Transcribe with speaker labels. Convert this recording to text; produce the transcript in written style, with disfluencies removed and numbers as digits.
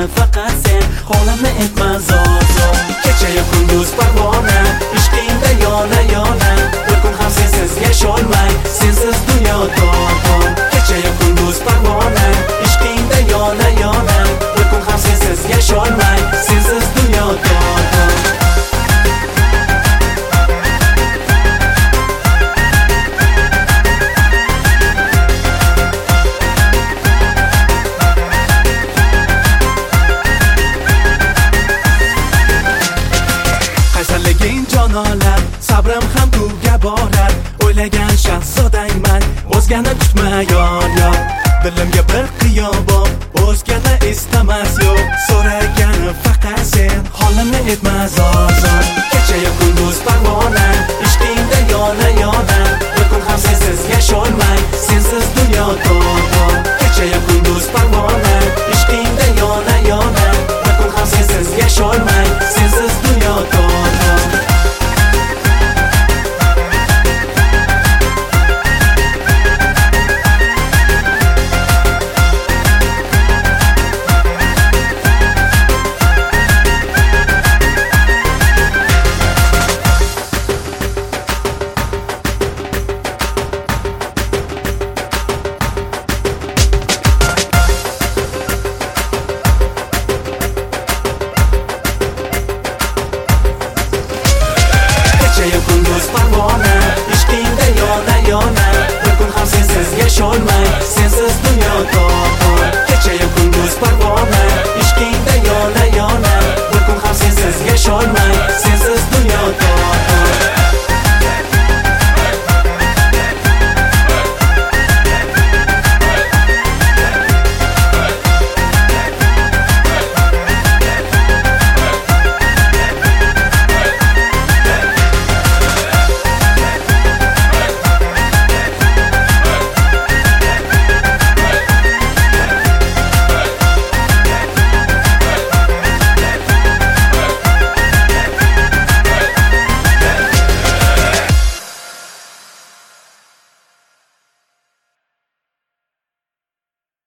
Speaker 1: faqat sen Holimni etma zor zor Kecha-yu kunduz parvona ishqingda yona yona Bir kun ham sensiz yasholmay Sensiz dunyo tor Kecha-yu kunduz parvona ishqingda yona yona Bir kun ham sensiz yasholmay Sensiz dunyo tor Qaysarliging jonolar, sabrim ham tuga borar O'ylagan shahzodangman, o'zgani kutma yor Dilimga bir qiyobob, o'zgani istamas yo'q So'ragani faqat sen, holimni etma zor Kecha-yu kunduz parvona, ishqingda yona yona Bir kun ham sensiz yasholmay, sensiz dunyo tor Kecha-yu kunduz parvona, ishqingda yona yona Bir kun ham sensiz yasholmay, sensiz dunyo tor Kecha-yu kunduz parvona ishqingda yona yona Bir kun ham sensiz yasholmay